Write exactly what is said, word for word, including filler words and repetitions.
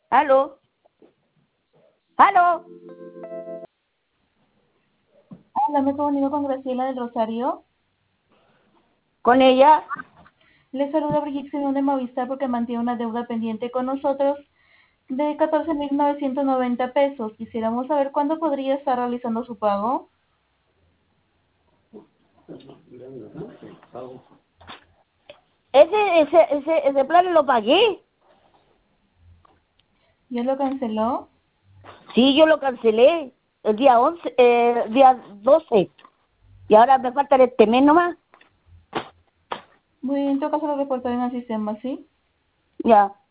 ¿Aló? ¿Aló? Hola, me comunico con Graciela del Rosario. ¿Con ella? Le saluda Brigitte Simón de Movistar porque mantiene una deuda pendiente con nosotros de catorce mil novecientos noventa pesos. Quisiéramos saber cuándo podría estar realizando su pago. Ese, ese, ese, ese plan lo pagué. ¿Ya lo canceló? Sí, yo lo cancelé el día once, eh, el día doce. Y ahora me falta este mes nomás. Muy bien, en todo caso lo reportaré en el sistema, ¿sí? Ya.